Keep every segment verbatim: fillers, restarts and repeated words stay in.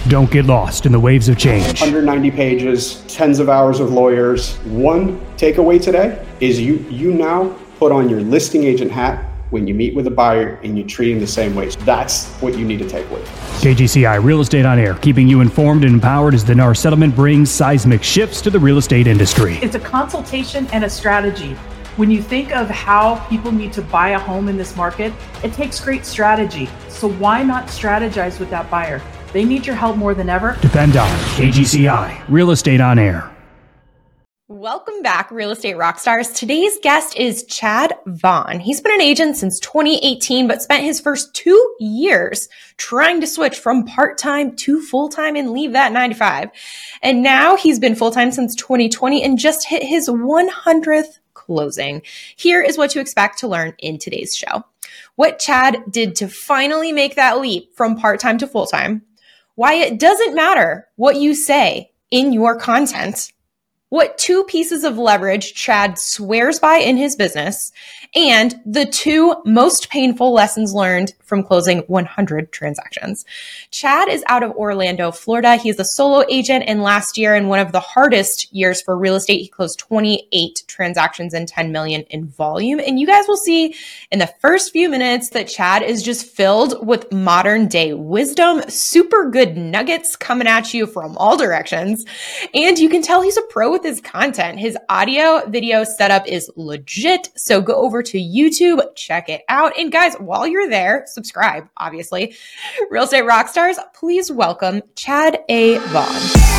Don't get lost in the waves of change. one hundred ninety pages, tens of hours of lawyers. One takeaway today is you you now put on your listing agent hat when you meet with a buyer and you treat them the same way. So that's what you need to take away. K G C I Real Estate on Air, keeping you informed and empowered as the N A R settlement brings seismic shifts to the real estate industry. It's a consultation and a strategy. When you think of how people need to buy a home in this market, it takes great strategy. So why not strategize with that buyer? They need your help more than ever. Depend on K G C I Real Estate on Air. Welcome back, Real Estate Rockstars. Today's guest is Chad Vaughn. He's been an agent since twenty eighteen, but spent his first two years trying to switch from part-time to full-time and leave that nine to five. And now he's been full-time since twenty twenty and just hit his one hundredth closing. Here is what to expect to learn in today's show. What Chad did to finally make that leap from part-time to full-time. Why it doesn't matter what you say in your content. What two pieces of leverage Chad swears by in his business, and the two most painful lessons learned from closing one hundred transactions. Chad is out of Orlando, Florida. He is a solo agent, and last year, in one of the hardest years for real estate, he closed twenty-eight transactions and ten million in volume. And you guys will see in the first few minutes that Chad is just filled with modern day wisdom, super good nuggets coming at you from all directions. And you can tell he's a pro with his content. His audio video setup is legit. So go over to YouTube, check it out. And guys, while you're there, subscribe, obviously. Real Estate Rockstars, please welcome Chad A. Vaughn.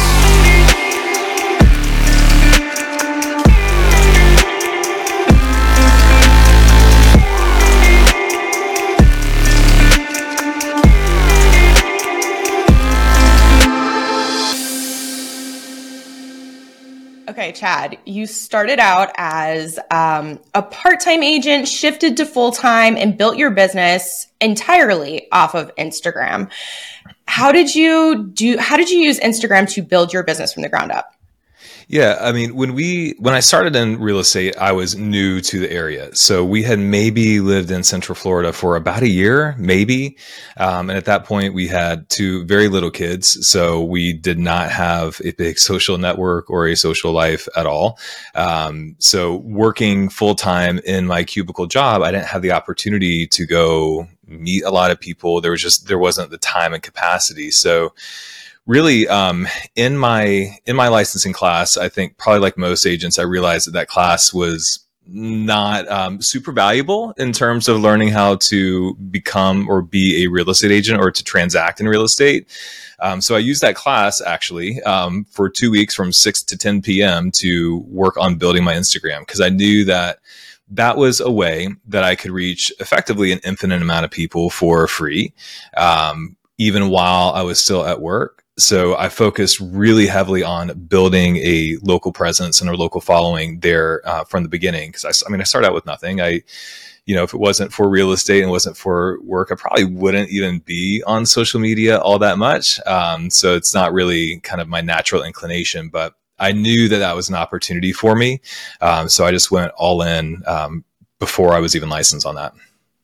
Okay, Chad, you started out as um, a part-time agent, shifted to full-time, and built your business entirely off of Instagram. How did you do? How did you use Instagram to build your business from the ground up? Yeah, I mean, when we when I started in real estate, I was new to the area. So we had maybe lived in Central Florida for about a year, maybe. Um, and at that point, we had two very little kids. So we did not have a big social network or a social life at all. Um, so working full time in my cubicle job, I didn't have the opportunity to go meet a lot of people. There was just there wasn't the time and capacity. So really, um, in my in my licensing class, I think probably like most agents, I realized that that class was not um, super valuable in terms of learning how to become or be a real estate agent or to transact in real estate. Um, so I used that class actually um, for two weeks from six to ten p.m. to work on building my Instagram, because I knew that that was a way that I could reach effectively an infinite amount of people for free, um, even while I was still at work. So I focused really heavily on building a local presence and a local following there uh, from the beginning. Because I, I mean, I started out with nothing. I, you know, if it wasn't for real estate and wasn't for work, I probably wouldn't even be on social media all that much. Um, so it's not really kind of my natural inclination, but I knew that that was an opportunity for me. Um, so I just went all in um, before I was even licensed on that.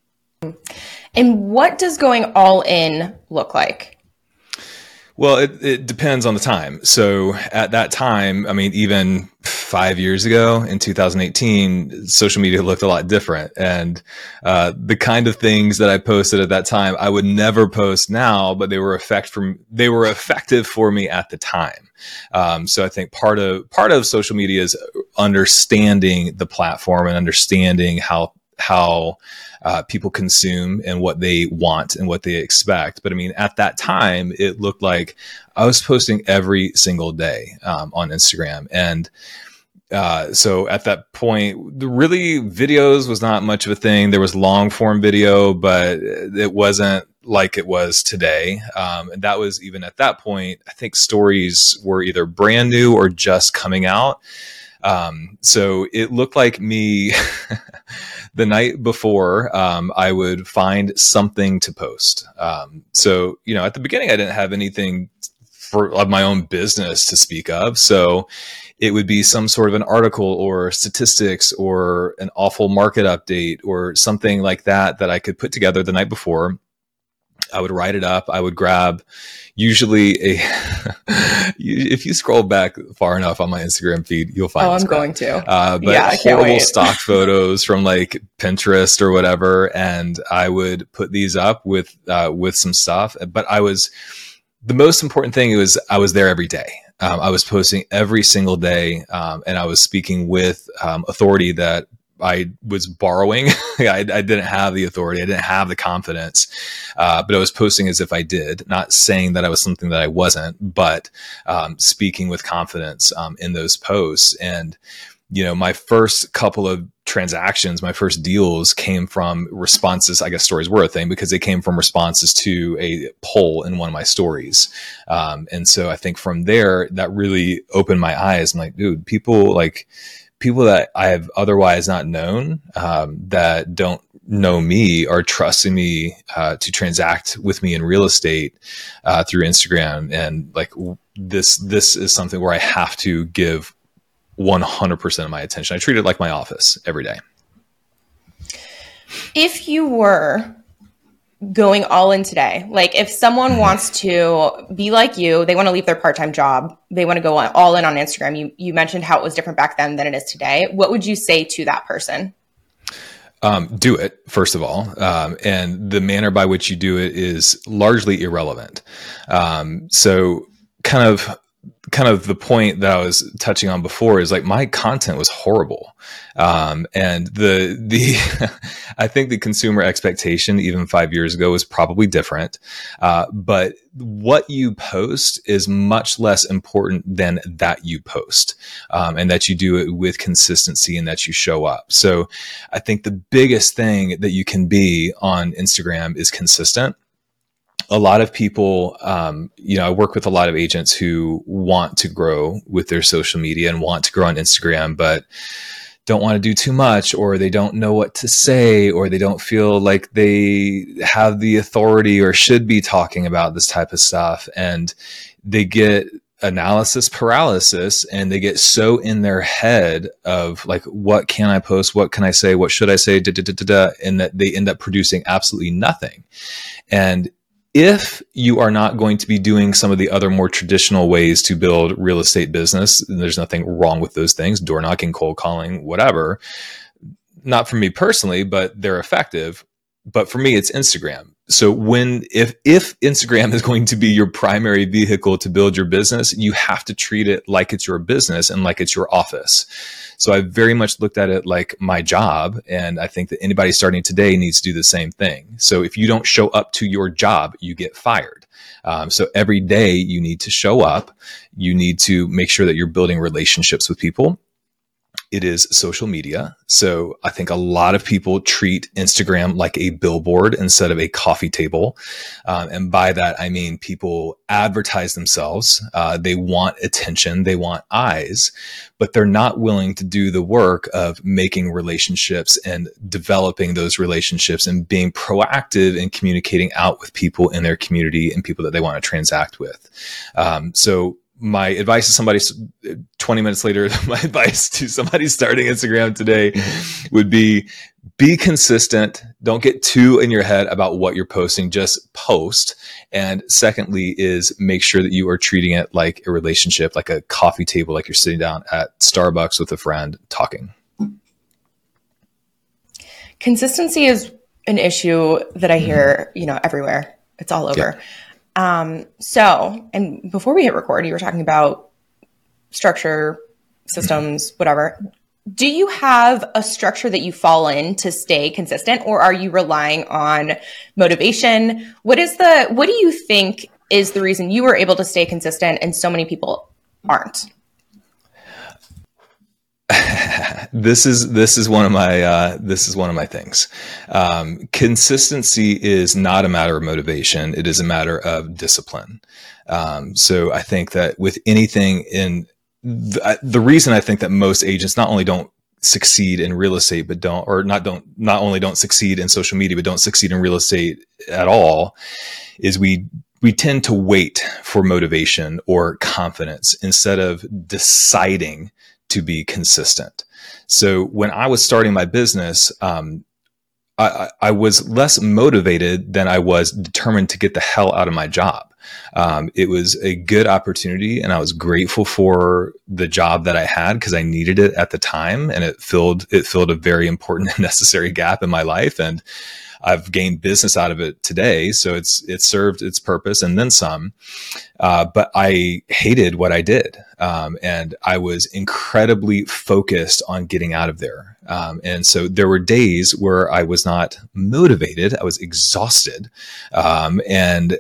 And what does going all in look like? Well, it, it depends on the time. So at that time, I mean, even five years ago in two thousand eighteen, social media looked a lot different. And uh, the kind of things that I posted at that time, I would never post now, but they were effect from they were effective for me at the time. Um, so I think part of part of social media is understanding the platform and understanding how how Uh, people consume and what they want and what they expect. But I mean, at that time, it looked like I was posting every single day um, on Instagram. And uh, so at that point, the really videos was not much of a thing. There was long form video, but it wasn't like it was today. Um, and that was even at that point, I think stories were either brand new or just coming out. Um, so it looked like me the night before, um, I would find something to post. Um, so, you know, at the beginning, I didn't have anything for of my own business to speak of. So it would be some sort of an article or statistics or an awful market update or something like that, that I could put together the night before. I would write it up. I would grab usually a, if you scroll back far enough on my Instagram feed, you'll find Oh, I'm crap. going to. Uh, but yeah, I can't horrible wait. stock photos from like Pinterest or whatever. And I would put these up with, uh, with some stuff. But I was, the most important thing was I was there every day. Um, I was posting every single day. Um, and I was speaking with um, authority that I was borrowing. I, I didn't have the authority. I didn't have the confidence, uh, but I was posting as if I did, not saying that I was something that I wasn't, but um, speaking with confidence um, in those posts. And, you know, my first couple of transactions, my first deals came from responses. I guess stories were a thing because they came from responses to a poll in one of my stories. Um, and so I think from there, that really opened my eyes. I'm like, dude, people like, people that I have otherwise not known, um, that don't know me are trusting me uh, to transact with me in real estate uh, through Instagram. And like this, this is something where I have to give one hundred percent of my attention. I treat it like my office every day. If you were going all in today, like if someone wants to be like you, they want to leave their part-time job, they want to go all in on Instagram. You you mentioned how it was different back then than it is today. What would you say to that person? Um, do it, first of all. Um, and the manner by which you do it is largely irrelevant. Um, so kind of kind of the point that I was touching on before is like my content was horrible. Um, and the, the, I think the consumer expectation even five years ago was probably different. Uh, but what you post is much less important than that you post, um, and that you do it with consistency and that you show up. So I think the biggest thing that you can be on Instagram is consistent. A lot of people, um, you know, I work with a lot of agents who want to grow with their social media and want to grow on Instagram, but don't want to do too much, or they don't know what to say, or they don't feel like they have the authority or should be talking about this type of stuff. And they get analysis paralysis and they get so in their head of like, what can I post? What can I say? What should I say? Da, da, da, da, da, and that they end up producing absolutely nothing. And if you are not going to be doing some of the other more traditional ways to build real estate business, and there's nothing wrong with those things, door knocking, cold calling, whatever, not for me personally, but they're effective. But for me, it's Instagram. So when, if, if Instagram is going to be your primary vehicle to build your business, you have to treat it like it's your business and like it's your office. So I very much looked at it like my job. And I think that anybody starting today needs to do the same thing. So if you don't show up to your job, you get fired. Um, so every day you need to show up. You need to make sure that you're building relationships with people. It is social media. So I think a lot of people treat Instagram like a billboard instead of a coffee table. Um, and by that, I mean, people advertise themselves. Uh, they want attention. They want eyes, but they're not willing to do the work of making relationships and developing those relationships and being proactive in communicating out with people in their community and people that they want to transact with. Um, so my advice to somebody twenty minutes later, my advice to somebody starting Instagram today would be, be consistent. Don't get too in your head about what you're posting, just post. And secondly is make sure that you are treating it like a relationship, like a coffee table, like you're sitting down at Starbucks with a friend talking. Consistency is an issue that I hear, you know, everywhere. It's all over. Yeah. Um, so, and before we hit record, you were talking about structure, systems, mm-hmm. whatever. Do you have a structure that you fall in to stay consistent, or are you relying on motivation? What is the, what do you think is the reason you were able to stay consistent and so many people aren't? This is this is one of my uh, this is one of my things. Um, consistency is not a matter of motivation; it is a matter of discipline. Um, so I think that with anything in the, the reason I think that most agents not only don't succeed in real estate, but don't or not don't not only don't succeed in social media, but don't succeed in real estate at all, is we. We tend to wait for motivation or confidence instead of deciding to be consistent. So when I was starting my business, um, I, I was less motivated than I was determined to get the hell out of my job. Um, it was a good opportunity, and I was grateful for the job that I had because I needed it at the time, and it filled it filled a very important and necessary gap in my life. And I've gained business out of it today, so it's it served its purpose and then some. Uh, but I hated what I did, um, and I was incredibly focused on getting out of there. Um, and so there were days where I was not motivated; I was exhausted, um, and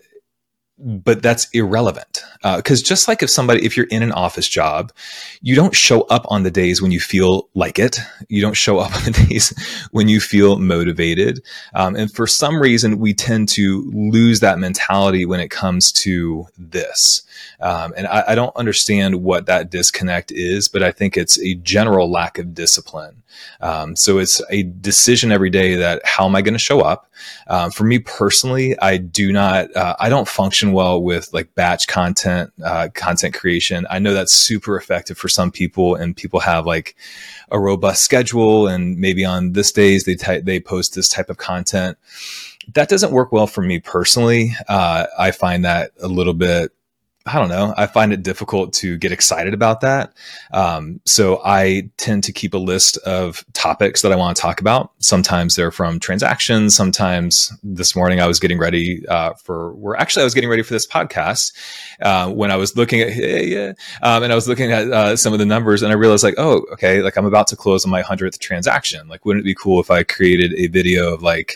but that's irrelevant. Uh, cause just like if somebody, if you're in an office job, you don't show up on the days when you feel like it. You don't show up on the days when you feel motivated. Um, and for some reason, we tend to lose that mentality when it comes to this. Um, and I, I don't understand what that disconnect is, but I think it's a general lack of discipline. Um, so it's a decision every day that how am I going to show up? Um, for me personally, I do not, uh, I don't function well with like batch content, uh, content creation. I know that's super effective for some people, and people have like a robust schedule, and maybe on this days they ty- they post this type of content. That doesn't work well for me personally. Uh, I find that a little bit, I don't know. I find it difficult to get excited about that. Um, so I tend to keep a list of topics that I want to talk about. Sometimes they're from transactions. Sometimes this morning I was getting ready uh, for, where actually I was getting ready for this podcast uh, when I was looking at, yeah, yeah. Um, and I was looking at uh, some of the numbers, and I realized like, oh, okay, like I'm about to close on my hundredth transaction. Like, wouldn't it be cool if I created a video of like,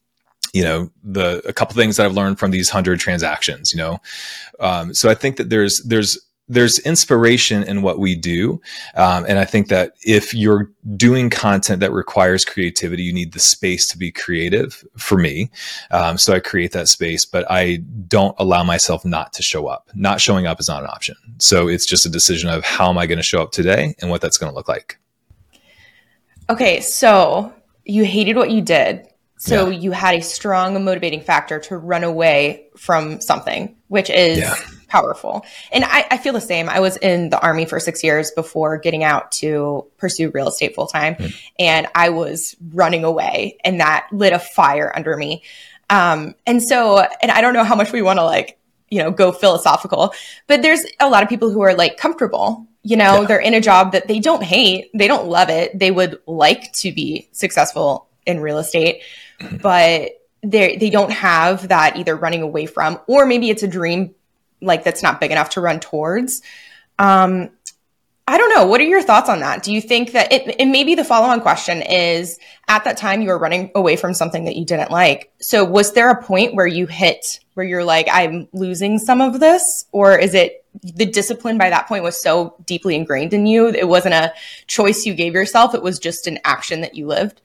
you know, the, a couple things that I've learned from these hundred transactions, you know? Um, so I think that there's, there's, there's inspiration in what we do. Um, and I think that if you're doing content that requires creativity, you need the space to be creative for me. Um, so I create that space, but I don't allow myself not to show up. Not showing up is not an option. So it's just a decision of how am I going to show up today and what that's going to look like. Okay. So you hated what you did. So yeah. you had a strong motivating factor to run away from something, which is yeah. powerful. And I, I feel the same. I was in the Army for six years before getting out to pursue real estate full time. Mm. And I was running away, and that lit a fire under me. Um, and so, and I don't know how much we want to like, you know, go philosophical, but there's a lot of people who are like comfortable. You know, yeah. they're in a job that they don't hate. They don't love it. They would like to be successful in real estate, but they they don't have that either running away from, or maybe it's a dream like that's not big enough to run towards. Um, I don't know. What are your thoughts on that? Do you think that it, and maybe the follow-on question is, at that time you were running away from something that you didn't like. So was there a point where you hit, where you're like, I'm losing some of this? Or is it the discipline by that point was so deeply ingrained in you, it wasn't a choice you gave yourself, it was just an action that you lived?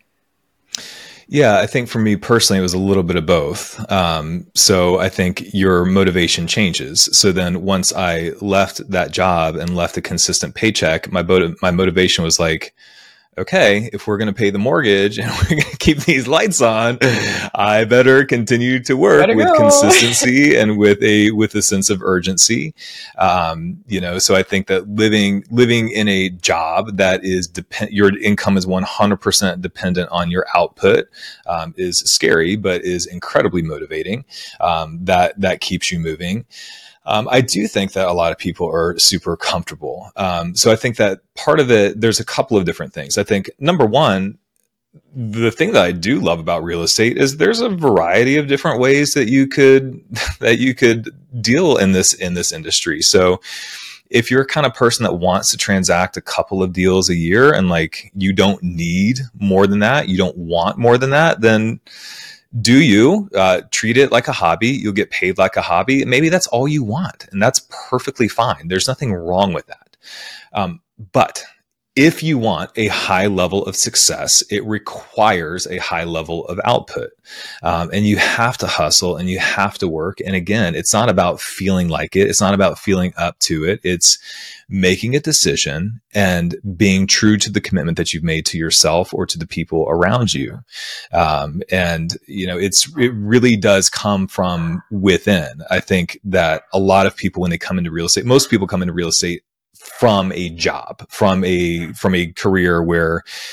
Yeah, I think for me personally, it was a little bit of both. Um, so I think your motivation changes. So then once I left that job and left a consistent paycheck, my, bo- my motivation was like, okay, if we're going to pay the mortgage and we're going to keep these lights on, I better continue to work with go. consistency and with a, with a sense of urgency. Um, you know, so I think that living, living in a job that is depend, your income is one hundred percent dependent on your output, um, is scary, but is incredibly motivating. Um, that, that keeps you moving. Um, I do think that a lot of people are super comfortable. Um, so I think that part of it, there's a couple of different things. I think number one, the thing that I do love about real estate is there's a variety of different ways that you could, that you could deal in this, in this industry. So if you're a kind of person that wants to transact a couple of deals a year and like, you don't need more than that, you don't want more than that, then do you uh, treat it like a hobby? You'll get paid like a hobby. Maybe that's all you want, and that's perfectly fine. There's nothing wrong with that. Um, but if you want a high level of success, it requires a high level of output. Um, and you have to hustle and you have to work. And again, it's not about feeling like it. It's not about feeling up to it. It's making a decision and being true to the commitment that you've made to yourself or to the people around you. Um, and, you know, it's, it really does come from within. I think that a lot of people, when they come into real estate, most people come into real estate from a job, from a, from a career where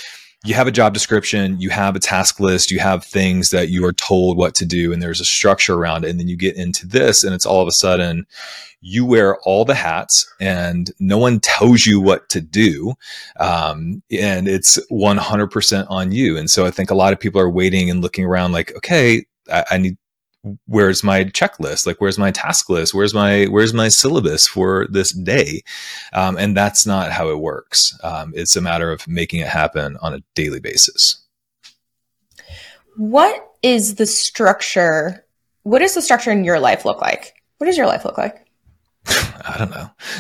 you have a job description, you have a task list, you have things that you are told what to do, and there's a structure around it. And then you get into this, and it's all of a sudden you wear all the hats and no one tells you what to do. Um, and it's one hundred percent on you. And so I think a lot of people are waiting and looking around like, okay, I, I need, where's my checklist? Like, where's my task list? Where's my, where's my syllabus for this day? Um, and that's not how it works. Um, it's a matter of making it happen on a daily basis. What is the structure? What does the structure in your life look like? What does your life look like? I don't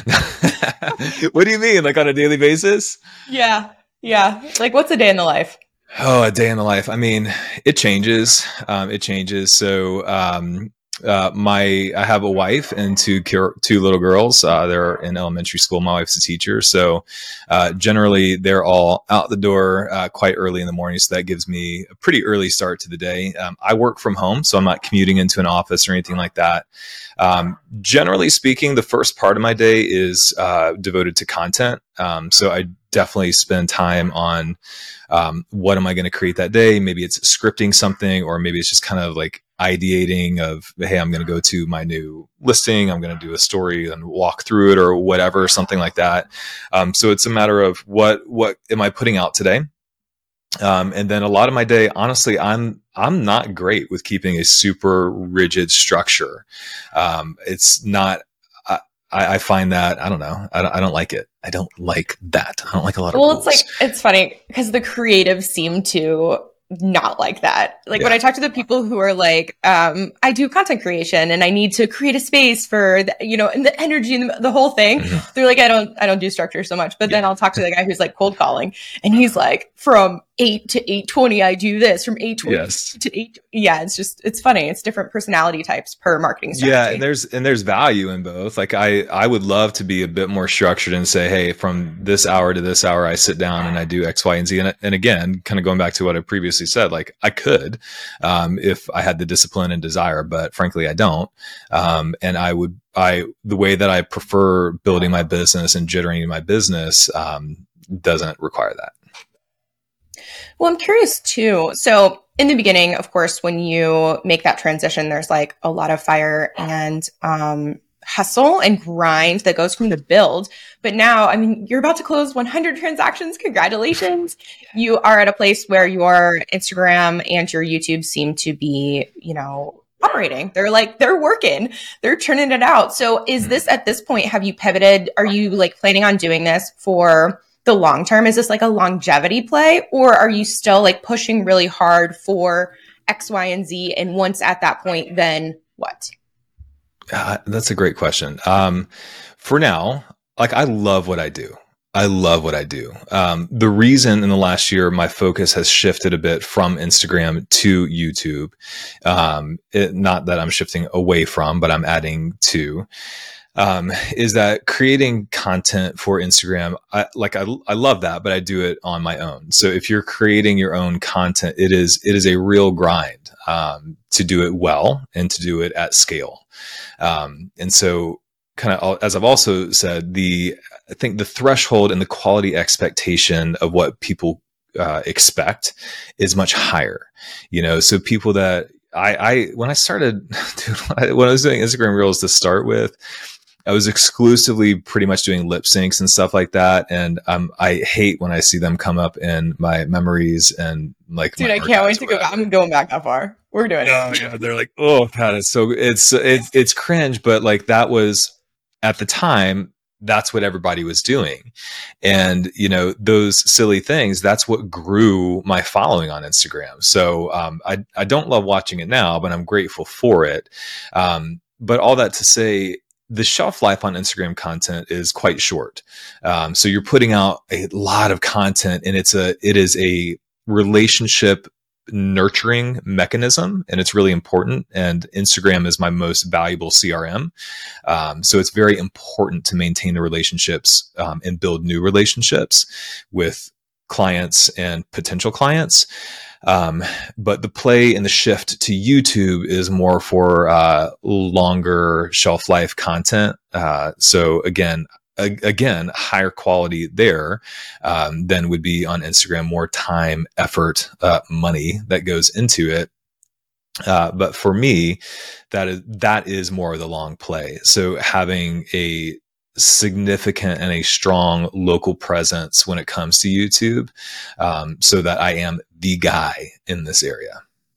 know. What do you mean? Like on a daily basis? Yeah. Yeah. Like what's a day in the life? Oh, a day in the life. I mean, it changes. Um, it changes. So, um, uh, my, I have a wife and two, two little girls. Uh, they're in elementary school. My wife's a teacher. So, uh, generally they're all out the door, uh, quite early in the morning. So that gives me a pretty early start to the day. Um, I work from home, so I'm not commuting into an office or anything like that. Um, generally speaking, the first part of my day is, uh, devoted to content. Um, so I definitely spend time on, um, what am I going to create that day? Maybe it's scripting something, or maybe it's just kind of like ideating of, hey, I'm going to go to my new listing. I'm going to do a story and walk through it or whatever, something like that. Um, so it's a matter of what, what am I putting out today? Um, and then a lot of my day, honestly, I'm, I'm not great with keeping a super rigid structure. Um, it's not, I, I find that, I don't know, I don't, I don't like it. I don't like that. I don't like a lot of Well, rules. it's like, it's funny because the creatives seem to not like that. Like yeah. When I talk to the people who are like, um, I do content creation and I need to create a space for the, you know, and the energy and the, the whole thing. Mm-hmm. They're like, I don't, I don't do structure so much. But yeah. Then I'll talk to the guy who's like cold calling, and he's like, from eight to eight twenty, I do this. From eight twenty yes. to eight. Yeah, it's just, it's funny. It's different personality types per marketing strategy. Yeah, and there's and there's value in both. Like I, I would love to be a bit more structured and say, hey, from this hour to this hour, I sit down and I do X, Y, and Z. And, and again, kind of going back to what I previously said, like I could, um, if I had the discipline and desire, but frankly, I don't. Um, and I would, I the way that I prefer building my business and jittering my business um, doesn't require that. Well, I'm curious too. So in the beginning, of course, when you make that transition, there's like a lot of fire and um, hustle and grind that goes from the build. But now, I mean, you're about to close one hundred transactions. Congratulations. You are at a place where your Instagram and your YouTube seem to be, you know, operating. They're like, they're working, they're churning it out. So is this at this point, have you pivoted? Are you like planning on doing this for the long term? Is this like a longevity play, or are you still like pushing really hard for X, Y, and Z? And once at that point, then what? Uh, that's a great question. Um, for now, like I love what I do. I love what I do. Um, the reason in the last year, my focus has shifted a bit from Instagram to YouTube. Um, it, not that I'm shifting away from, but I'm adding to. Um, is that creating content for Instagram? I, like I, I love that, but I do it on my own. So if you're creating your own content, it is, it is a real grind, um, to do it well and to do it at scale. Um, and so kind of, as I've also said, the, I think the threshold and the quality expectation of what people, uh, expect is much higher, you know, so people that I, I, when I started, dude, when I, when I was doing Instagram Reels to start with, I was exclusively pretty much doing lip syncs and stuff like that. And um, I hate when I see them come up in my memories and like, dude, I can't wait to go back. I'm going back that far. We're doing oh, it. Yeah, they're like, oh, God, it's so it's, it's, it's cringe. But like that was at the time, that's what everybody was doing. And, you know, those silly things, that's what grew my following on Instagram. So um, I, I don't love watching it now, but I'm grateful for it. Um, but all that to say, the shelf life on Instagram content is quite short. Um, so you're putting out a lot of content, and it's a, it is a relationship nurturing mechanism, and it's really important. And Instagram is my most valuable C R M. Um, so it's very important to maintain the relationships, um, and build new relationships with clients and potential clients. Um, but the play and the shift to YouTube is more for, uh, longer shelf life content. Uh, so again, a, again, higher quality there um, than would be on Instagram, more time, effort, uh, money that goes into it. Uh, but for me, that is, that is more of the long play. So having a significant and a strong local presence when it comes to YouTube, um, so that I am the guy in this area.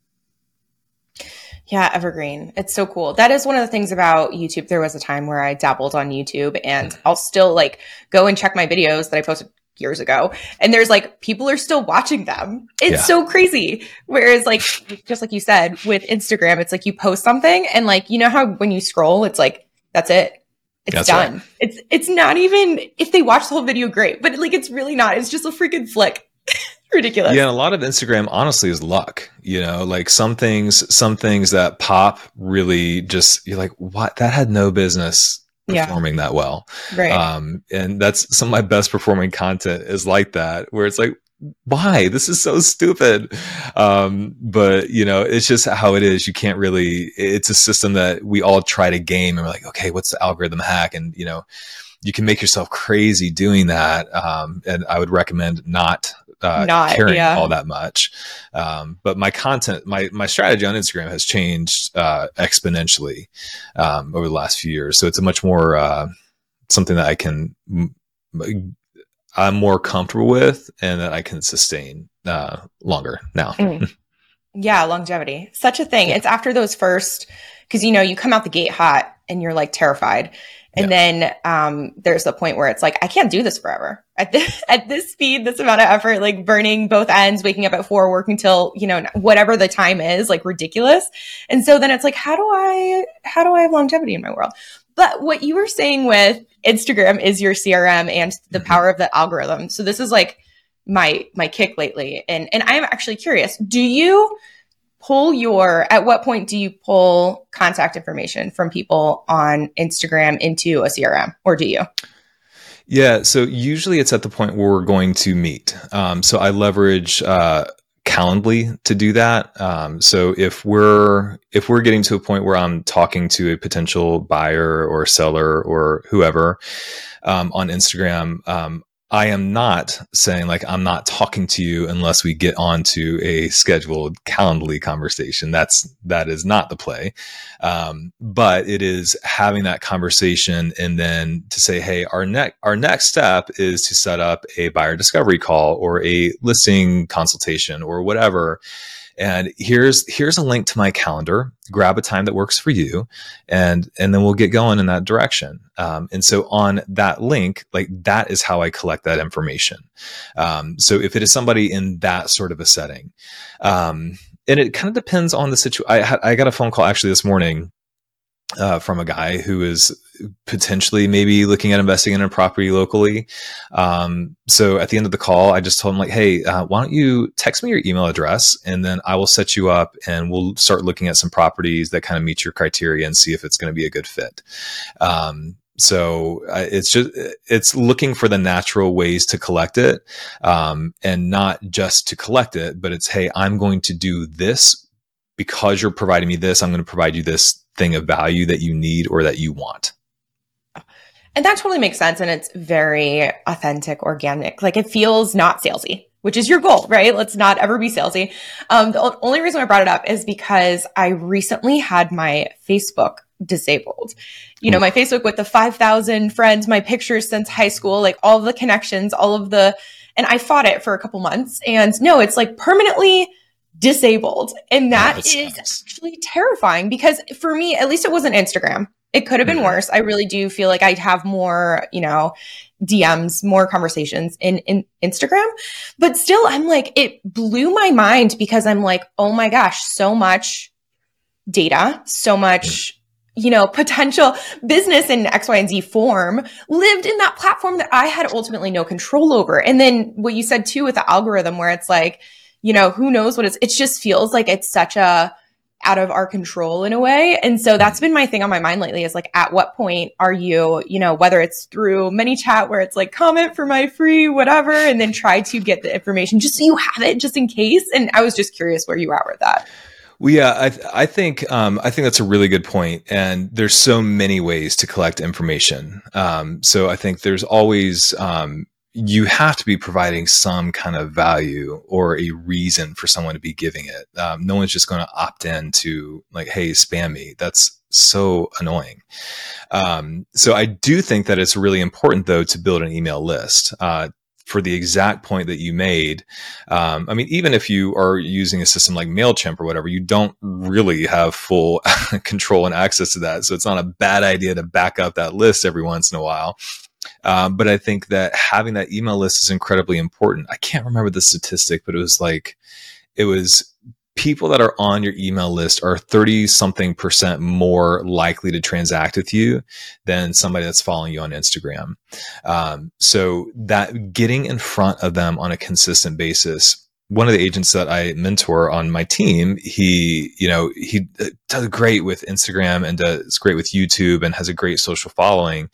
Yeah, evergreen. It's so cool. That is one of the things about YouTube. There was a time where I dabbled on YouTube, and mm. I'll still like go and check my videos that I posted years ago. And there's like, people are still watching them. It's yeah. so crazy. Whereas like, just like you said, with Instagram, it's like you post something and like, you know how when you scroll, it's like, that's it. It's that's done. Right. It's, it's not even, if they watch the whole video, great. But like, it's really not. It's just a freaking flick. Ridiculous. Yeah, and a lot of Instagram honestly is luck. You know, like some things, some things that pop really just, you're like, what? That had no business performing yeah. that well. Right. Um, and that's some of my best performing content is like that, where it's like, why? This is so stupid. Um, but you know, it's just how it is. You can't really, it's a system that we all try to game, and we're like, okay, what's the algorithm hack? And you know, you can make yourself crazy doing that. Um, and I would recommend not Uh, Not, caring yeah. all that much. Um, but my content, my, my strategy on Instagram has changed, uh, exponentially, um, over the last few years. So it's a much more, uh, something that I can, I'm more comfortable with and that I can sustain, uh, longer now. Mm. Yeah. Longevity, such a thing. Yeah. It's after those first, cause you know, you come out the gate hot and you're like terrified. And yeah. then um, there's the point where it's like, I can't do this forever. At this, at this speed, this amount of effort, like burning both ends, waking up at four, working till, you know, whatever the time is, like ridiculous. And so then it's like, how do I, how do I have longevity in my world? But what you were saying with Instagram is your C R M and the mm-hmm. power of the algorithm. So this is like my, my kick lately. And, and I'm actually curious, do you pull your, at what point do you pull contact information from people on Instagram into a C R M, or do you? Yeah. So usually it's at the point where we're going to meet. Um, so I leverage, uh, Calendly to do that. Um, so if we're, if we're getting to a point where I'm talking to a potential buyer or seller or whoever, um, on Instagram, um, I am not saying like, I'm not talking to you unless we get onto a scheduled Calendly conversation. That's, that is not the play. Um, but it is having that conversation and then to say, hey, our next, our next step is to set up a buyer discovery call or a listing consultation or whatever. And here's, here's a link to my calendar, grab a time that works for you. And, and then we'll get going in that direction. Um, and so on that link, like that is how I collect that information. Um, so if it is somebody in that sort of a setting, um, and it kind of depends on the situation. I had, I got a phone call actually this morning, uh, from a guy who is potentially maybe looking at investing in a property locally. Um, so at the end of the call, I just told him like, hey, uh, why don't you text me your email address and then I will set you up and we'll start looking at some properties that kind of meet your criteria and see if it's going to be a good fit. Um, so uh, it's just, it's looking for the natural ways to collect it, um, and not just to collect it, but it's, hey, I'm going to do this because you're providing me this. I'm going to provide you this thing of value that you need or that you want. And that totally makes sense. And it's very authentic, organic. Like it feels not salesy, which is your goal, right? Let's not ever be salesy. Um, the only reason I brought it up is because I recently had my Facebook disabled. You know, my Facebook with the five thousand friends, my pictures since high school, like all of the connections, all of the, and I fought it for a couple months. And no, it's like permanently disabled. And that, that is sucks. Actually terrifying because for me, at least it wasn't Instagram. It could have been mm-hmm. worse. I really do feel like I'd have more, you know, D Ms, more conversations in, in Instagram. But still, I'm like, it blew my mind because I'm like, oh my gosh, so much data, so much, mm-hmm. you know, potential business in X, Y, and Z form lived in that platform that I had ultimately no control over. And then what you said too with the algorithm where it's like, you know, who knows what it's, it just feels like it's such a out of our control in a way. And so that's been my thing on my mind lately is like, at what point are you, you know, whether it's through ManyChat where it's like comment for my free, whatever, and then try to get the information just so you have it just in case. And I was just curious where you are with that. Well, yeah, I, th- I think um, I think that's a really good point, and there's so many ways to collect information. Um, so I think there's always um, you have to be providing some kind of value or a reason for someone to be giving it. Um, no one's just going to opt in to like, hey, spam me. That's so annoying. Um, so I do think that it's really important, though, to build an email list. Uh, for the exact point that you made. Um, I mean, even if you are using a system like MailChimp or whatever, you don't really have full control and access to that. So it's not a bad idea to back up that list every once in a while. Um, but I think that having that email list is incredibly important. I can't remember the statistic, but it was like, it was people that are on your email list are thirty something percent more likely to transact with you than somebody that's following you on Instagram. Um, so that getting in front of them on a consistent basis, one of the agents that I mentor on my team, he, you know, he does great with Instagram and does great with YouTube and has a great social following.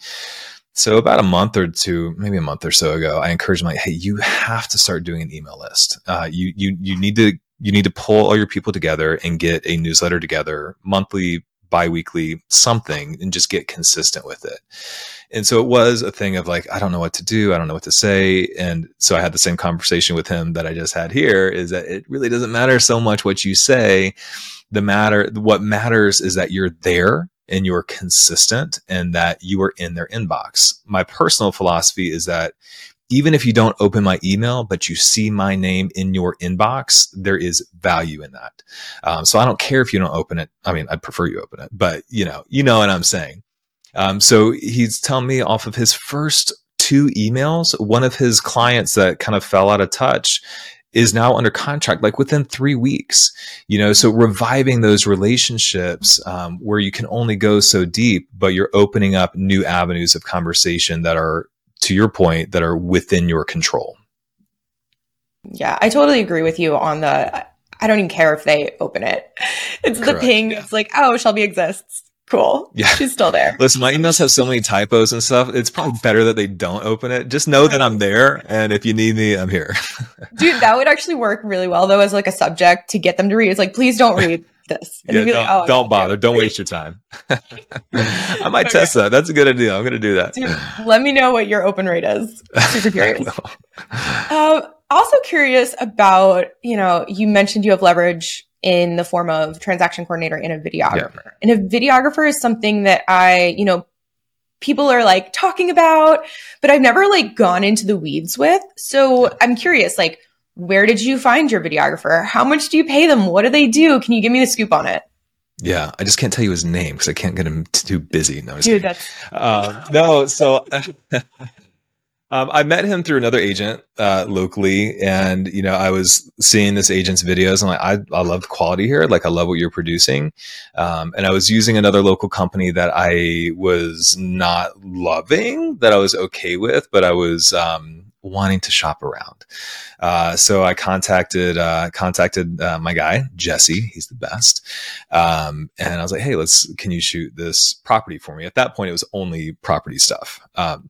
So about a month or two, maybe a month or so ago, I encouraged him like, hey, you have to start doing an email list. Uh, you, you, you need to, You need to pull all your people together and get a newsletter together monthly, bi-weekly, something, and just get consistent with it. And so it was a thing of like, I don't know what to do. I don't know what to say. And so I had the same conversation with him that I just had here, is that it really doesn't matter so much what you say. The matter, what matters is that you're there and you're consistent and that you are in their inbox. My personal philosophy is that even if you don't open my email, but you see my name in your inbox, there is value in that. Um, so I don't care if you don't open it. I mean, I'd prefer you open it, but you know, you know what I'm saying. Um, so he's telling me off of his first two emails, one of his clients that kind of fell out of touch is now under contract, like within three weeks, you know, so reviving those relationships um, where you can only go so deep, but you're opening up new avenues of conversation that are, to your point, that are within your control. Yeah, I totally agree with you on the, I don't even care if they open it. It's Correct, the ping. Yeah. It's like, oh, Shelby exists. Cool. Yeah. She's still there. Listen, my emails have so many typos and stuff. It's probably better that they don't open it. Just know that I'm there. And if you need me, I'm here. Dude, that would actually work really well though, as like a subject to get them to read. It's like, please don't read this. And yeah, don't, like, oh, don't bother. Don't waste your time. I might okay. test that. That's a good idea. I'm going to do that. Dude, let me know what your open rate is. Super curious. um, also curious about, you know, you mentioned you have leverage in the form of transaction coordinator and a videographer. Yeah. And a videographer is something that I, you know, people are like talking about, but I've never like gone into the weeds with. So yeah. I'm curious, like, where did you find your videographer? How much do you pay them? What do they do? Can you give me the scoop on it? Yeah, I just can't tell you his name because I can't get him too busy. No, Dude, that's uh, no. So um, I met him through another agent uh, locally, and you know, I was seeing this agent's videos. And like, I I love the quality here. Like, I love what you're producing. Um, and I was using another local company that I was not loving, that I was okay with, but I was um, wanting to shop around. Uh, so I contacted, uh, contacted, uh, my guy, Jesse. He's the best. Um, and I was like, hey, let's, can you shoot this property for me? At that point, it was only property stuff. Um,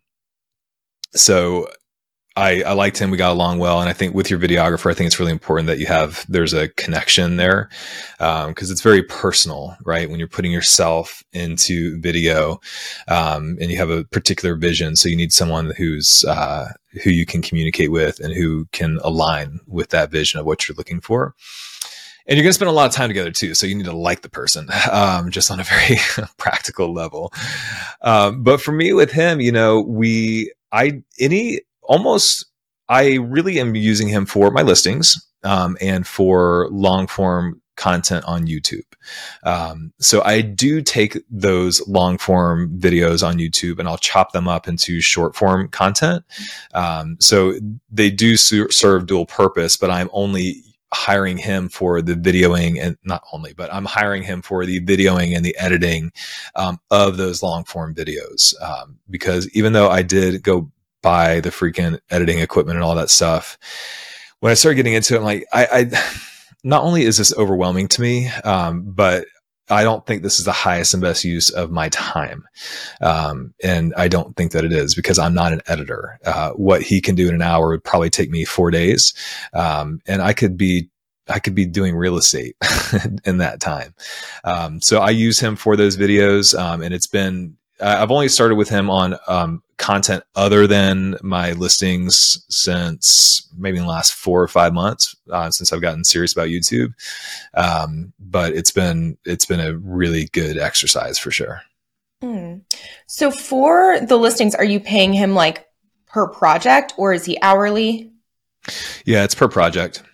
so I, I liked him. We got along well. And I think with your videographer, I think it's really important that you have, there's a connection there. Um, cause it's very personal, right? When you're putting yourself into video, um, and you have a particular vision. So you need someone who's, uh, who you can communicate with and who can align with that vision of what you're looking for. And you're going to spend a lot of time together too. So you need to like the person, um, just on a very practical level. Um, but for me with him, you know, we, I, any, almost, I really am using him for my listings, um, and for long form content on YouTube. Um, so I do take those long form videos on YouTube and I'll chop them up into short form content. Um, so they do su- serve dual purpose, but I'm only hiring him for the videoing, and not only, but I'm hiring him for the videoing and the editing, um, of those long form videos. Um, because even though I did go buy the freaking editing equipment and all that stuff, when I started getting into it, I'm like, I, I not only is this overwhelming to me, um, but I don't think this is the highest and best use of my time. Um, and I don't think that it is, because I'm not an editor. Uh, what he can do in an hour would probably take me four days. Um, and I could be I could be doing real estate in that time. Um, so I use him for those videos. Um, and it's been, I've only started with him on um, content other than my listings since maybe in the last four or five months, uh, since I've gotten serious about YouTube. Um, but it's been, it's been a really good exercise for sure. Mm. So for the listings, are you paying him like per project or is he hourly? Yeah, it's per project.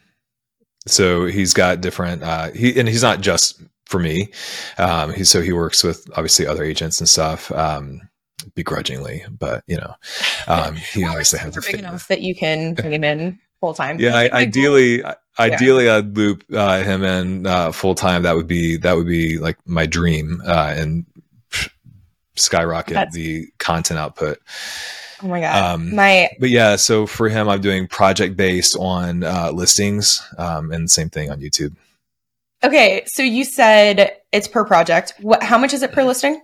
So he's got different, uh, he, and he's not just for me. Um, he, so he works with obviously other agents and stuff, um, begrudgingly, but you know, um, he obviously has a big enough that you can bring him in full time. Yeah. I, ideally, cool. ideally yeah. I'd loop, uh, him in, uh, full time. That would be, that would be like my dream, uh, and skyrocket That's- the content output. Oh my God. Um, my, but yeah, so for him, I'm doing project based on uh, listings, um, and same thing on YouTube. Okay. So you said it's per project. What, how much is it per listing?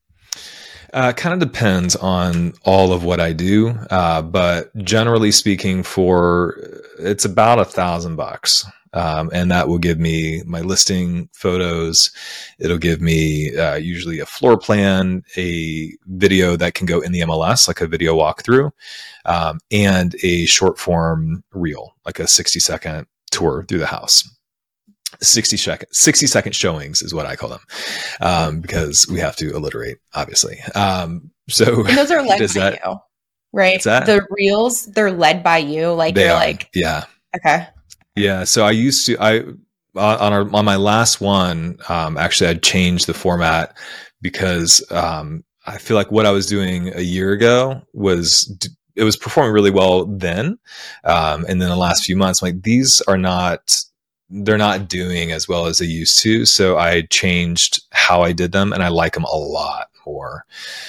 Uh, kind of depends on all of what I do. Uh, but generally speaking, for it's about a thousand bucks. Um, and that will give me my listing photos. It'll give me uh, usually a floor plan, a video that can go in the M L S, like a video walkthrough, um, and a short form reel, like a sixty second tour through the house. sixty second, sixty second showings is what I call them, um, because we have to alliterate, obviously. Um, so and those are led by that, you, right? The reels, they're led by you. Like they you're are, like, yeah. Okay. Yeah. So I used to, I, on our, on my last one, um, actually I changed the format because, um, I feel like what I was doing a year ago was, it was performing really well then. Um, and then the last few months, I'm like, these are not, they're not doing as well as they used to. So I changed how I did them and I like them a lot more,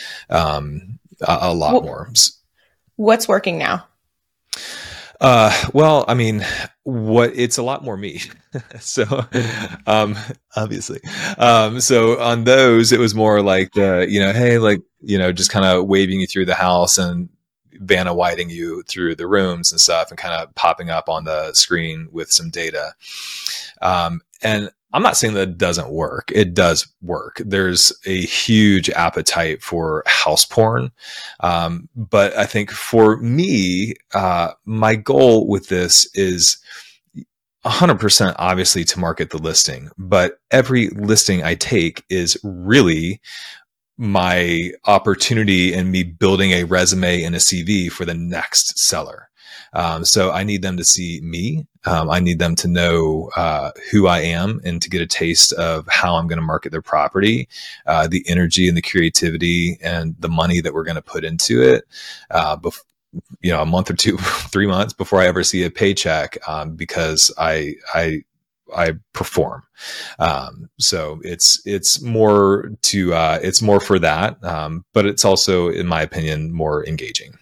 um, a, a lot well, more. What's working now? Uh, well, I mean, what it's a lot more me. so, um, obviously, um, so on those, it was more like, the, you know, hey, like, you know, just kind of waving you through the house and Vanna Whiting you through the rooms and stuff and kind of popping up on the screen with some data. Um, and I'm not saying that it doesn't work. It does work. There's a huge appetite for house porn. Um, but I think for me, uh, my goal with this is one hundred percent obviously to market the listing, but every listing I take is really my opportunity and me building a resume and a C V for the next seller. Um, so I need them to see me. Um, I need them to know uh, who I am and to get a taste of how I'm going to market their property, uh, the energy and the creativity and the money that we're going to put into it. Uh, bef- you know, a month or two, three months before I ever see a paycheck, um, because I, I, I perform. Um, so it's, it's more to, uh, it's more for that. Um, but it's also, in my opinion, more engaging.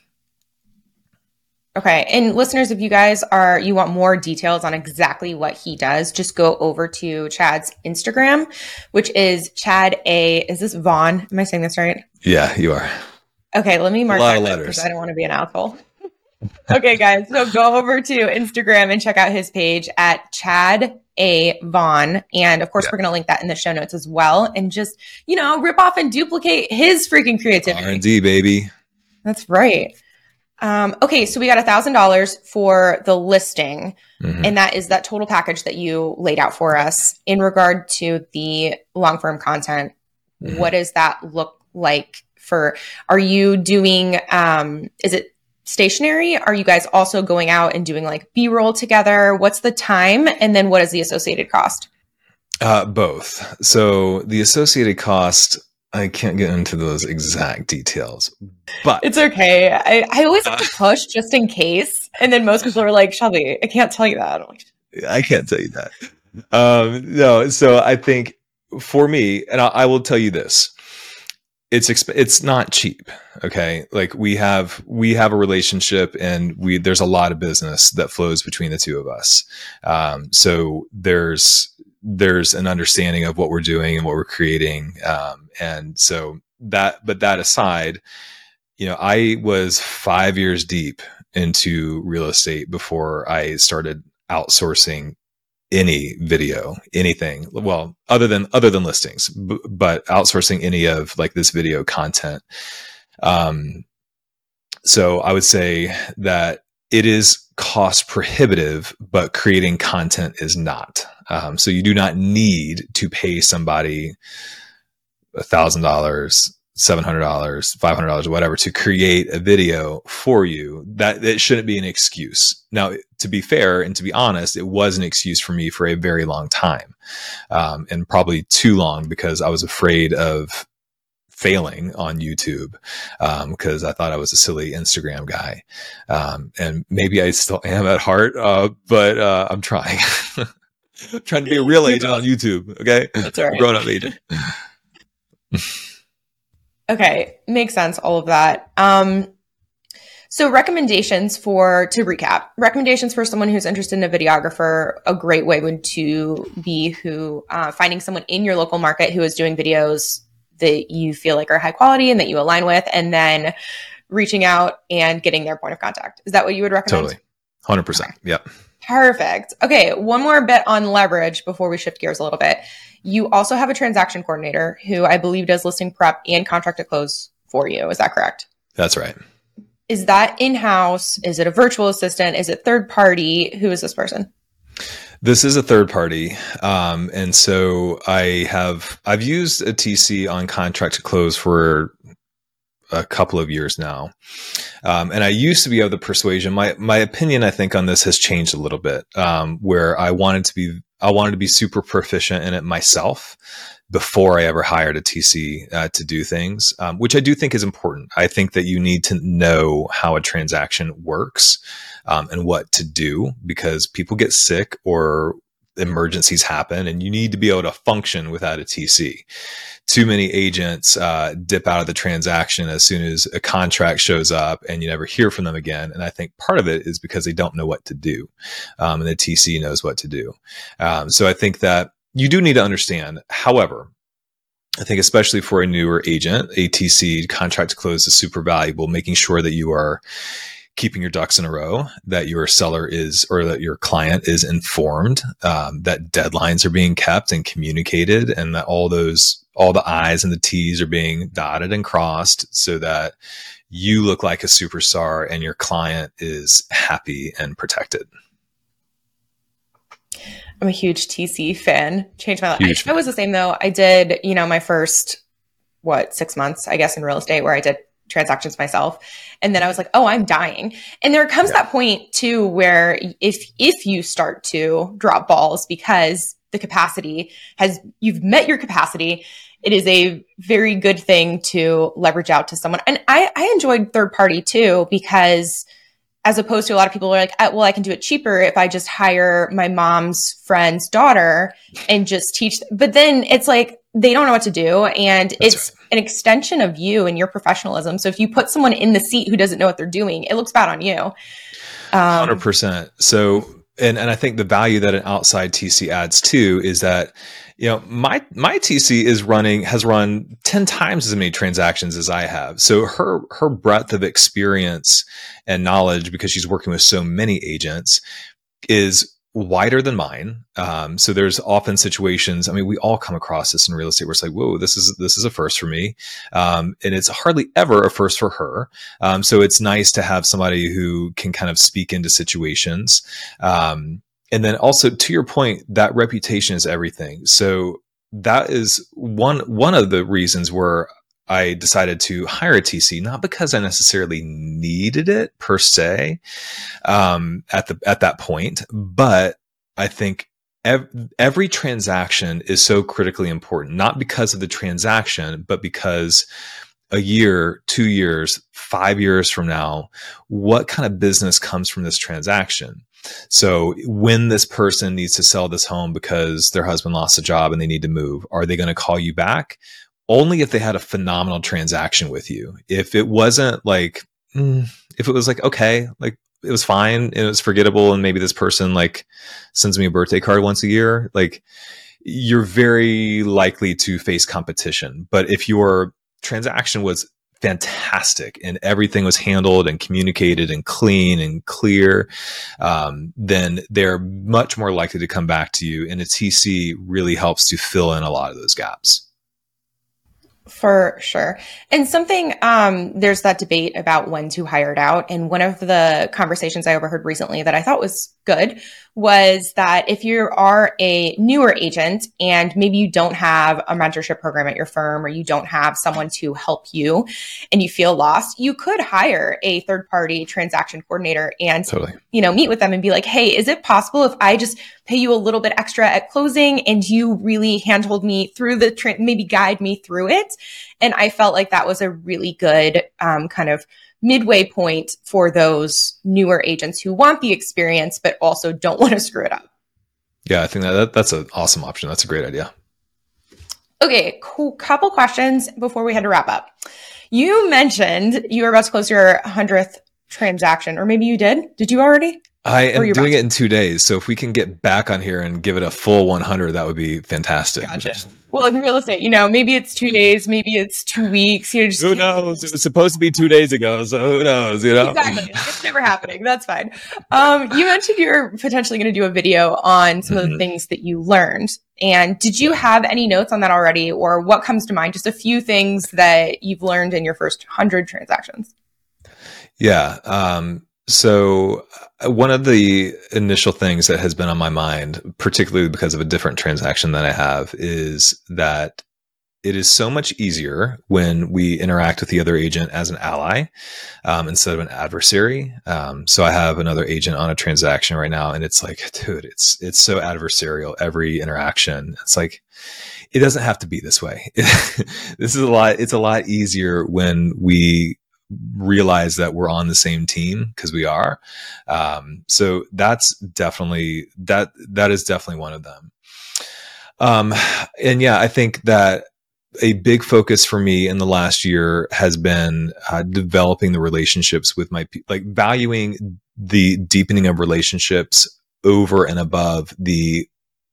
Okay. And listeners, if you guys are, you want more details on exactly what he does, just go over to Chad's Instagram, which is Chad A. Is this Vaughn? Am I saying this right? Yeah, you are. Okay. Let me mark a lot that of letters because I don't want to be an asshole. Okay, guys. So go over to Instagram and check out his page at Chad A. Vaughn. And of course, yeah. we're going to link that in the show notes as well. And just, you know, rip off and duplicate his freaking creativity. R and D, baby. That's right. Um, okay, so we got a thousand dollars for the listing, mm-hmm. and that is that total package that you laid out for us. In regard to the long form content, mm-hmm. what does that look like for? Are you doing? Um, is it stationary? Are you guys also going out and doing like B-roll together? What's the time, and then what is the associated cost? Uh, both. So the associated cost, I can't get into those exact details, but it's okay. I, I always have to push just in case. And then most people are like, Shelby, I can't tell you that. I'm like, I can't tell you that. Um, no. So I think for me, and I, I will tell you this, it's, exp- it's not cheap. Okay. Like we have, we have a relationship and we, there's a lot of business that flows between the two of us. Um, so there's, there's an understanding of what we're doing and what we're creating. Um, and so that, but that aside, you know, I was five years deep into real estate before I started outsourcing any video, anything. Well, other than other than listings, b- but outsourcing any of like this video content. Um, so I would say that it is cost prohibitive, but creating content is not. Um, so you do not need to pay somebody a thousand dollars, seven hundred dollars, five hundred dollars, whatever, to create a video for you. That it shouldn't be an excuse. Now, to be fair and to be honest, it was an excuse for me for a very long time, um, and probably too long, because I was afraid of failing on YouTube, um, because I thought I was a silly Instagram guy, um, and maybe I still am at heart, uh, but uh, I'm trying. I'm trying to be a real agent on YouTube. Okay, that's all right. Grown up agent. Okay, makes sense. All of that. Um, so recommendations for, to recap, recommendations for someone who's interested in a videographer. A great way would to be who uh, finding someone in your local market who is doing videos that you feel like are high quality and that you align with, and then reaching out and getting their point of contact. Is that what you would recommend? Totally. one hundred percent. Okay. Yep. Perfect. Okay. One more bit on leverage before we shift gears a little bit. You also have a transaction coordinator who I believe does listing prep and contract to close for you. Is that correct? That's right. Is that in-house? Is it a virtual assistant? Is it third party? Who is this person? This is a third party. Um, and so I have, I've used a T C on contract to close for a couple of years now. Um, and I used to be of the persuasion. My, my opinion, I think, on this has changed a little bit, um, where I wanted to be, I wanted to be super proficient in it myself before I ever hired a T C uh, to do things, um, which I do think is important. I think that you need to know how a transaction works, um, and what to do, because people get sick or emergencies happen, and you need to be able to function without a T C. Too many agents uh, dip out of the transaction as soon as a contract shows up, and you never hear from them again. And I think part of it is because they don't know what to do, um, and the T C knows what to do. Um, so I think that you do need to understand. However, I think especially for a newer agent, a T C contract to close is super valuable, making sure that you are keeping your ducks in a row, that your seller is, or that your client is informed, um, that deadlines are being kept and communicated, and that all those, all the I's and the T's are being dotted and crossed, so that you look like a superstar and your client is happy and protected. I'm a huge T C fan. Changed my life. Huge. I, I was the same though. I did, you know, my first, what, six months, I guess, in real estate, where I did transactions myself. And then I was like, oh, I'm dying. And there comes yeah. that point too, where if, if you start to drop balls because the capacity has, you've met your capacity, it is a very good thing to leverage out to someone. And I, I enjoyed third party too, because as opposed to a lot of people are like, well, I can do it cheaper if I just hire my mom's friend's daughter and just teach. But then it's like, they don't know what to do. And That's it's right. an extension of you and your professionalism. So if you put someone in the seat who doesn't know what they're doing, it looks bad on you. Um, one hundred percent. So, and, and I think the value that an outside T C adds too is that, you know, my, my T C is running, has run ten times as many transactions as I have. So her, her breadth of experience and knowledge, because she's working with so many agents, is wider than mine. Um, so there's often situations, I mean, we all come across this in real estate where it's like, whoa, this is, this is a first for me. Um, and it's hardly ever a first for her. Um, so it's nice to have somebody who can kind of speak into situations. Um, and then also, to your point, that reputation is everything. So that is one, one of the reasons where I decided to hire a T C, not because I necessarily needed it per se, um, at the, at that point, but I think ev- every transaction is so critically important, not because of the transaction, but because a year, two years, five years from now, what kind of business comes from this transaction? So when this person needs to sell this home because their husband lost a job and they need to move, are they going to call you back? Only if they had a phenomenal transaction with you. If it wasn't like, mm, if it was like, okay, like it was fine and it was forgettable, and maybe this person like sends me a birthday card once a year, like you're very likely to face competition. But if your transaction was fantastic and everything was handled and communicated and clean and clear, um, then they're much more likely to come back to you. And a T C really helps to fill in a lot of those gaps. For sure. And something, um, there's that debate about when to hire it out. And one of the conversations I overheard recently that I thought was good was that if you are a newer agent and maybe you don't have a mentorship program at your firm or you don't have someone to help you and you feel lost, you could hire a third party transaction coordinator and, totally. you know, meet with them and be like, hey, is it possible if I just pay you a little bit extra at closing and you really handhold me through the, tra- maybe guide me through it? And I felt like that was a really good um, kind of midway point for those newer agents who want the experience, but also don't want to screw it up. Yeah, I think that, that that's an awesome option. That's a great idea. Okay, cool. Couple questions before we had to wrap up. You mentioned you were about to close your hundredth transaction, or maybe you did. Did you already? I am doing it in two days. So if we can get back on here and give it a full one hundred, that would be fantastic. Gotcha. Well, in real estate, you know, maybe it's two days, maybe it's two weeks. You just who knows? It was supposed to be two days ago, so who knows? You know, exactly. It's never happening. That's fine. Um, you mentioned you're potentially going to do a video on some mm-hmm. of the things that you learned. And did you have any notes on that already, or what comes to mind? Just a few things that you've learned in your first hundred transactions. Yeah. Um, So one of the initial things that has been on my mind, particularly because of a different transaction that I have, is that it is so much easier when we interact with the other agent as an ally um, instead of an adversary. Um, so I have another agent on a transaction right now, and it's like, dude, it's it's so adversarial. Every interaction, it's like, it doesn't have to be this way. This is a lot. It's a lot easier when we realize that we're on the same team, because we are. Um, so that's definitely, that, that is definitely one of them. Um, and yeah, I think that a big focus for me in the last year has been uh, developing the relationships with my, like valuing the deepening of relationships over and above the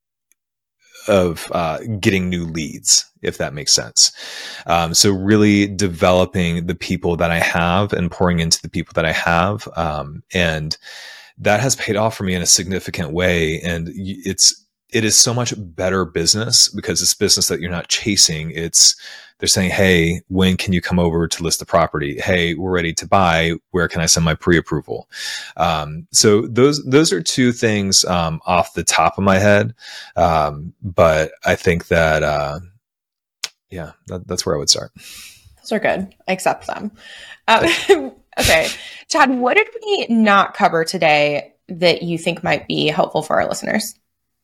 of uh, getting new leads, if that makes sense. Um, so really developing the people that I have and pouring into the people that I have. Um, and that has paid off for me in a significant way. And it's, it is so much better business because it's business that you're not chasing. It's, they're saying, hey, when can you come over to list the property? Hey, we're ready to buy. Where can I send my pre-approval? Um, so those, those are two things, um, off the top of my head. Um, but I think that, uh, yeah, that, that's where I would start. Those are good. I accept them. Um, okay. Chad, what did we not cover today that you think might be helpful for our listeners?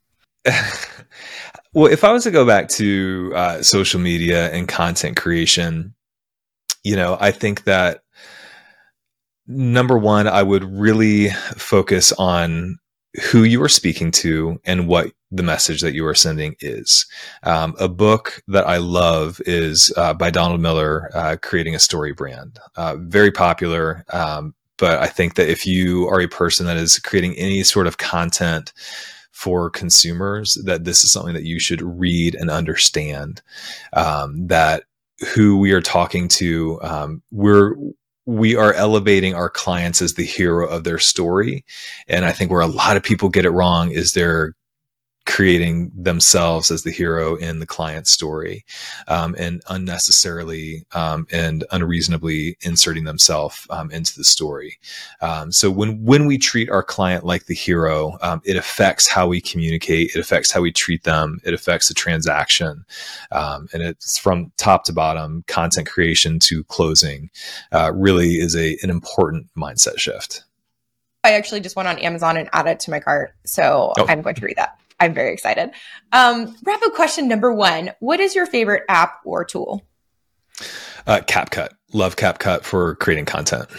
Well, if I was to go back to uh, social media and content creation, you know, I think that number one, I would really focus on who you are speaking to and what the message that you are sending is. Um, a book that I love is uh, by Donald Miller, uh, Creating a Story Brand. Uh, very popular, um, but I think that if you are a person that is creating any sort of content for consumers, that this is something that you should read and understand, um, that who we are talking to, um, we're, we are elevating our clients as the hero of their story. And I think where a lot of people get it wrong is they're creating themselves as the hero in the client's story, um, and unnecessarily um, and unreasonably inserting themselves um, into the story. Um, so when when we treat our client like the hero, um, it affects how we communicate. It affects how we treat them. It affects the transaction, um, and it's from top to bottom, content creation to closing. Uh, really is a an important mindset shift. I actually just went on Amazon and added it to my cart, so oh. I'm going to read that. I'm very excited. Um, wrap up question number one. What is your favorite app or tool? Uh, CapCut. Love CapCut for creating content.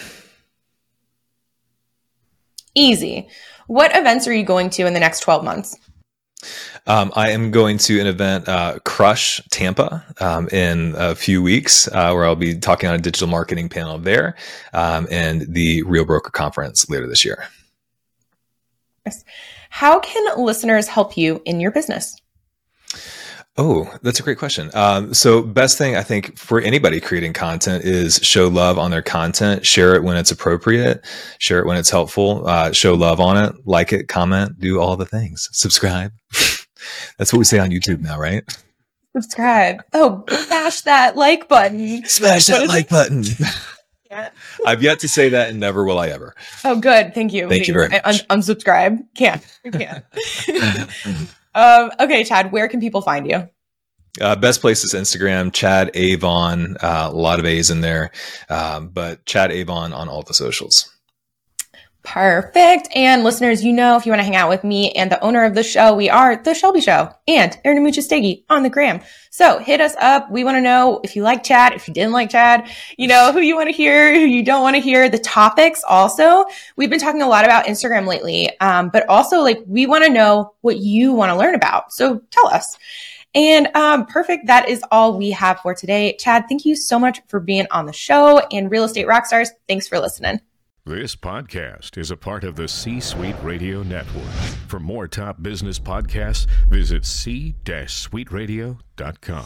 Easy. What events are you going to in the next twelve months? Um, I am going to an event, uh, Crush Tampa, um, in a few weeks, uh, where I'll be talking on a digital marketing panel there, um, and the Real Broker Conference later this year. Yes. How can listeners help you in your business? Oh, that's a great question. Um, so best thing I think for anybody creating content is show love on their content, share it when it's appropriate, share it when it's helpful, uh, show love on it, like it, comment, do all the things, subscribe. That's what we say on YouTube now, right? Subscribe. Oh, smash that like button. Smash that like it? button. Yeah. I've yet to say that and never will I ever. Oh, good. Thank you. Thank you very much. Un- unsubscribe. Can't. You can't. um, okay, Chad, where can people find you? Uh, best place is Instagram, Chad Avon, uh, a lot of A's in there, um, but Chad Avon on all the socials. Perfect. And listeners, you know, if you want to hang out with me and the owner of the show, we are The Shelby Show and Aaron Amuchastegui on the gram. So hit us up. We want to know if you like Chad, if you didn't like Chad, you know, who you want to hear, who you don't want to hear, the topics also. We've been talking a lot about Instagram lately, um, but also like we want to know what you want to learn about. So tell us. And um, perfect. That is all we have for today. Chad, thank you so much for being on the show. And Real Estate Rockstars, thanks for listening. This podcast is a part of the C-Suite Radio Network. For more top business podcasts, visit c suite radio dot com.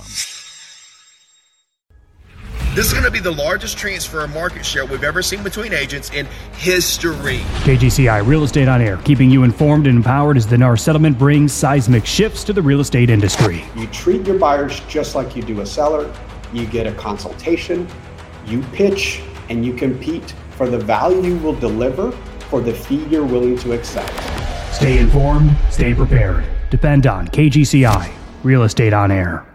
This is going to be the largest transfer of market share we've ever seen between agents in history. K G C I Real Estate on Air, keeping you informed and empowered as the N A R settlement brings seismic shifts to the real estate industry. You treat your buyers just like you do a seller. You get a consultation, you pitch, and you compete for the value you will deliver for the fee you're willing to accept. Stay informed, stay prepared. Depend on K G C I Real Estate on Air.